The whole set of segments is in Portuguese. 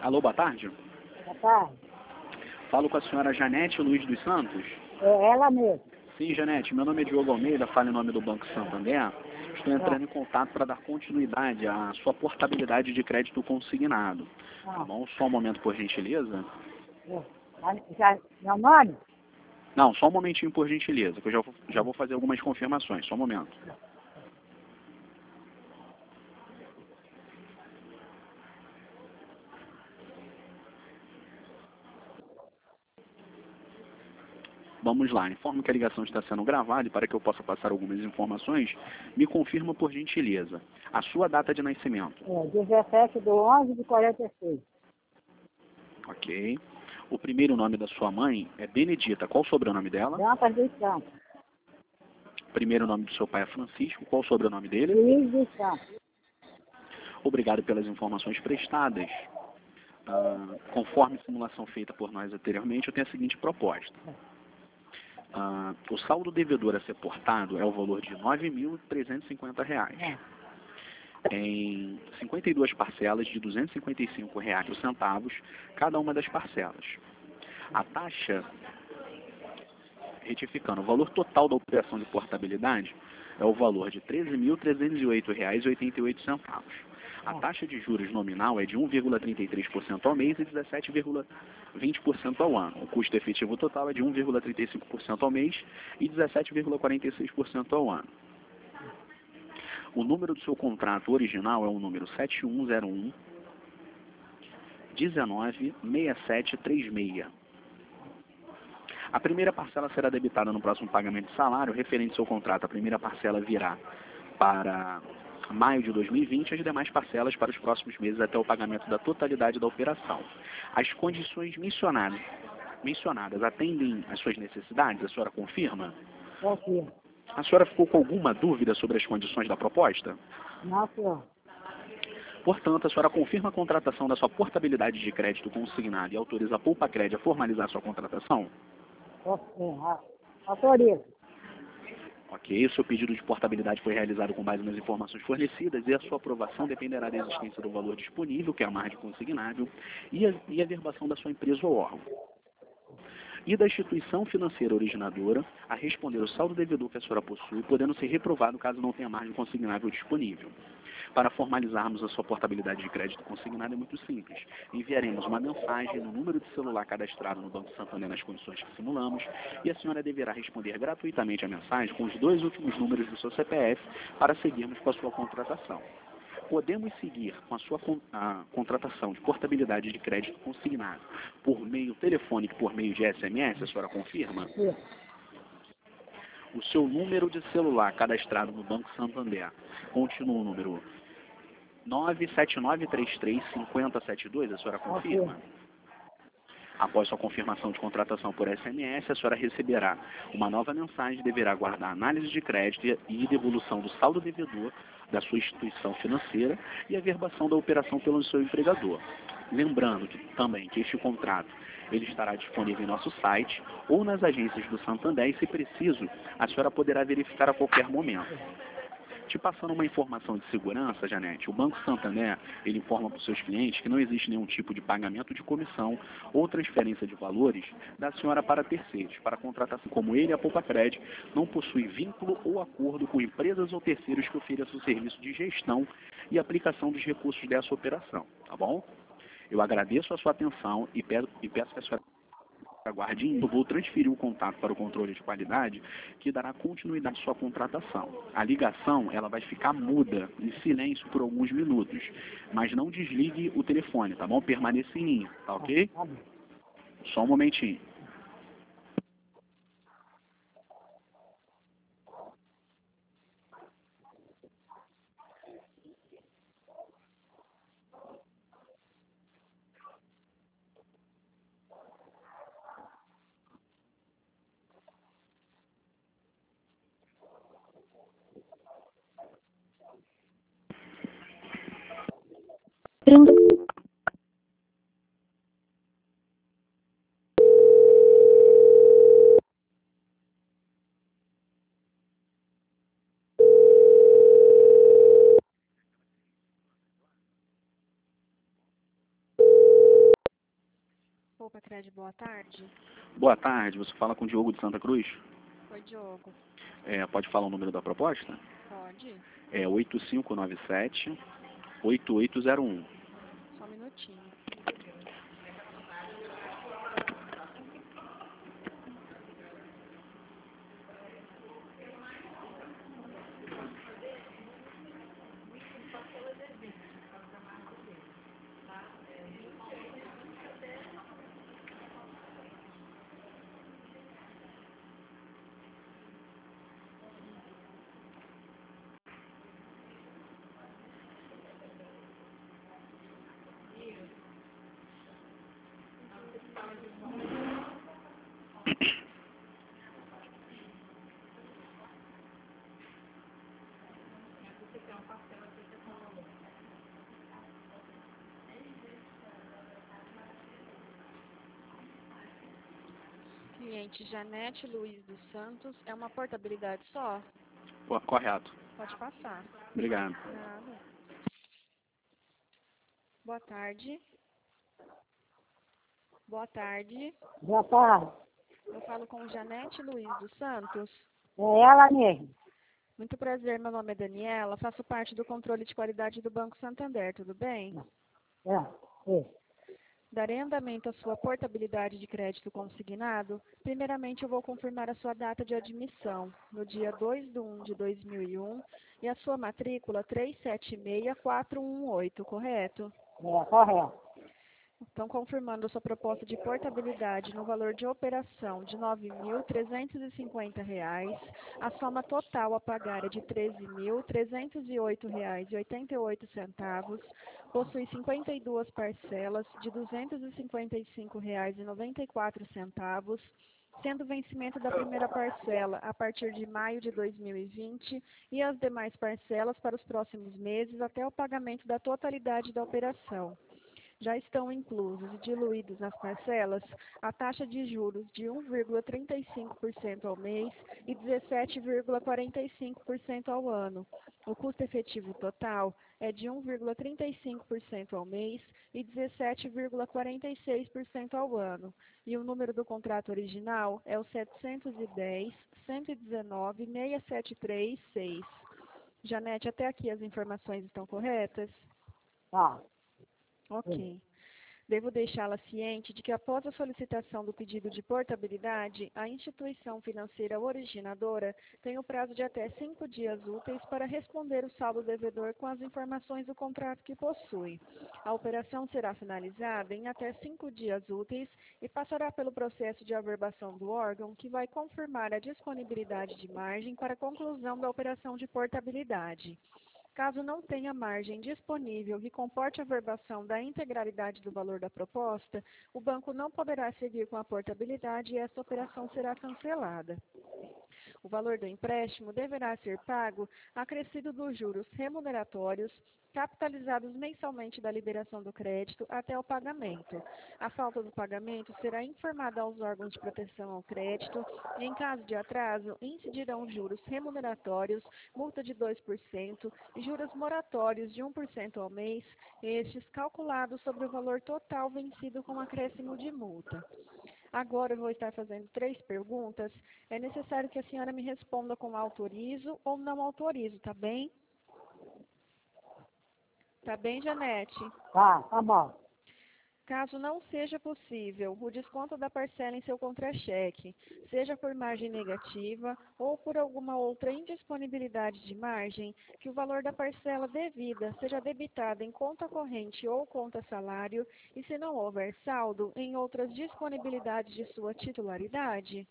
Alô, boa tarde. Boa tarde. Falo com a senhora Janete Luiz dos Santos. É ela mesmo. Sim, Janete, meu nome é Diogo Almeida, falo em nome do Banco Santander. Estou entrando em contato para dar continuidade à sua portabilidade de crédito consignado. Tá bom? Só um momento, por gentileza. Já, meu nome? Não, só um momentinho, por gentileza, que eu já vou fazer algumas confirmações. Só um momento. Vamos lá, informo que a ligação está sendo gravada e para que eu possa passar algumas informações, me confirma por gentileza a sua data de nascimento. 17/11/46. Ok. O primeiro nome da sua mãe é Benedita. Qual o sobrenome dela? Dantas dos Santos. O primeiro nome do seu pai é Francisco. Qual o sobrenome dele? Luiz dos Santos. Obrigado pelas informações prestadas. Conforme simulação feita por nós anteriormente, eu tenho a seguinte proposta. O saldo devedor a ser portado é o valor de R$ 9.350. Em 52 parcelas de R$ 255,00, cada uma das parcelas. A taxa, retificando, o valor total da operação de portabilidade é o valor de R$ 13.308,88. A taxa de juros nominal é de 1,33% ao mês e 17,20% ao ano. O custo efetivo total é de 1,35% ao mês e 17,46% ao ano. O número do seu contrato original é o número 7101 196736. A primeira parcela será debitada no próximo pagamento de salário. Referente ao seu contrato, a primeira parcela virá para maio de 2020, as demais parcelas para os próximos meses até o pagamento da totalidade da operação. As condições mencionadas atendem às suas necessidades? A senhora confirma? Confirmo. A senhora ficou com alguma dúvida sobre as condições da proposta? Não, senhor. Portanto, a senhora confirma a contratação da sua portabilidade de crédito consignado e autoriza a Poupa-Crédito a formalizar sua contratação? Autorizo. Ok, o seu pedido de portabilidade foi realizado com base nas informações fornecidas e a sua aprovação dependerá da existência do valor disponível, que é a margem consignável, e a verbação da sua empresa ou órgão. E da instituição financeira originadora a responder o saldo devedor que a senhora possui, podendo ser reprovado caso não tenha margem consignável disponível. Para formalizarmos a sua portabilidade de crédito consignado é muito simples. Enviaremos uma mensagem no número de celular cadastrado no Banco Santander nas condições que simulamos e a senhora deverá responder gratuitamente a mensagem com os 2 últimos números do seu CPF para seguirmos com a sua contratação. Podemos seguir com a sua contratação de portabilidade de crédito consignado por meio telefônico e por meio de SMS, a senhora confirma? Sim. O seu número de celular cadastrado no Banco Santander continua o número 979335072, a senhora confirma? Após sua confirmação de contratação por SMS, a senhora receberá uma nova mensagem e deverá aguardar análise de crédito e devolução do saldo devedor da sua instituição financeira e a verbação da operação pelo seu empregador. Lembrando também que este contrato ele estará disponível em nosso site ou nas agências do Santander e, se preciso, a senhora poderá verificar a qualquer momento. Te passando uma informação de segurança, Janete, o Banco Santander, ele informa para os seus clientes que não existe nenhum tipo de pagamento de comissão ou transferência de valores da senhora para terceiros. Para contratação como ele, a Poupa-Crédito não possui vínculo ou acordo com empresas ou terceiros que ofereçam o serviço de gestão e aplicação dos recursos dessa operação, tá bom? Eu agradeço a sua atenção e peço que a senhora aguarde. Eu vou transferir o contato para o controle de qualidade, que dará continuidade à sua contratação. A ligação ela vai ficar muda, em silêncio por alguns minutos, mas não desligue o telefone, tá bom? Permaneça em linha, tá ok? Só um momentinho. Poupa Crédito, boa tarde. Boa tarde, você fala com o Diogo de Santa Cruz? Oi, Diogo. Pode falar o número da proposta? Pode? É 8597-8801. Só um minutinho. Cliente Janete Luiz dos Santos, é uma portabilidade só? Correto. Pode passar. Obrigado. Nada. Boa tarde. Boa tarde. Boa tarde. Eu falo com Janete Luiz dos Santos. É ela mesmo. Muito prazer, meu nome é Daniela, faço parte do controle de qualidade do Banco Santander, tudo bem? É. Darei andamento à sua portabilidade de crédito consignado. Primeiramente, eu vou confirmar a sua data de admissão, no dia 2/1/2001, e a sua matrícula 376418, correto? É, correto. Estão confirmando a sua proposta de portabilidade no valor de operação de R$ 9.350. A soma total a pagar é de R$ 13.308,88. Possui 52 parcelas de R$ 255,94, sendo o vencimento da primeira parcela a partir de maio de 2020 e as demais parcelas para os próximos meses até o pagamento da totalidade da operação. Já estão inclusos e diluídos nas parcelas a taxa de juros de 1,35% ao mês e 17,45% ao ano. O custo efetivo total é de 1,35% ao mês e 17,46% ao ano. E o número do contrato original é o 710-119-6736. Janete, até aqui as informações estão corretas? Tá. Ok. Devo deixá-la ciente de que após a solicitação do pedido de portabilidade, a instituição financeira originadora tem o prazo de até 5 dias úteis para responder o saldo devedor com as informações do contrato que possui. A operação será finalizada em até 5 dias úteis e passará pelo processo de averbação do órgão, que vai confirmar a disponibilidade de margem para a conclusão da operação de portabilidade. Caso não tenha margem disponível que comporte a averbação da integralidade do valor da proposta, o banco não poderá seguir com a portabilidade e essa operação será cancelada. O valor do empréstimo deverá ser pago acrescido dos juros remuneratórios capitalizados mensalmente da liberação do crédito até o pagamento. A falta do pagamento será informada aos órgãos de proteção ao crédito e, em caso de atraso, incidirão juros remuneratórios, multa de 2% e juros moratórios de 1% ao mês, estes calculados sobre o valor total vencido com acréscimo de multa. Agora eu vou estar fazendo 3 perguntas. É necessário que a senhora me responda com autorizo ou não autorizo, tá bem? Tá bem, Janete? Tá bom. Caso não seja possível o desconto da parcela em seu contra-cheque, seja por margem negativa ou por alguma outra indisponibilidade de margem, que o valor da parcela devida seja debitado em conta corrente ou conta salário e, se não houver saldo, em outras disponibilidades de sua titularidade?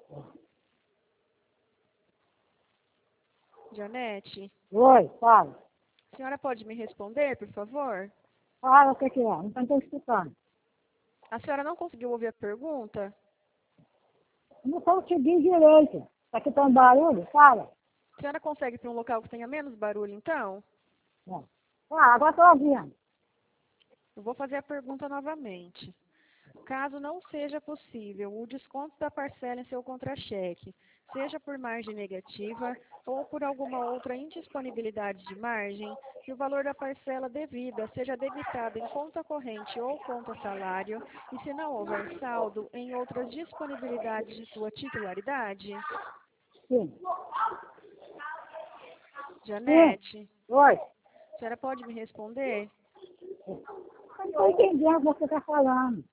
Janete, Oi, fala. a senhora pode me responder, por favor? Fala o que é. Não estou escutando. A senhora não conseguiu ouvir a pergunta? Não estou te ouvindo direito. Tá aqui tão barulho? Fala. A senhora consegue ir para um local que tenha menos barulho, então? É. Fala, agora estou ouvindo. Eu vou fazer a pergunta novamente. Caso não seja possível o desconto da parcela em seu contra-cheque, seja por margem negativa ou por alguma outra indisponibilidade de margem, que o valor da parcela devida seja debitado em conta corrente ou conta salário e, se não houver saldo, em outras disponibilidades de sua titularidade? Sim. Janete, Oi. a senhora pode me responder? Não estou entendendo o que você está falando.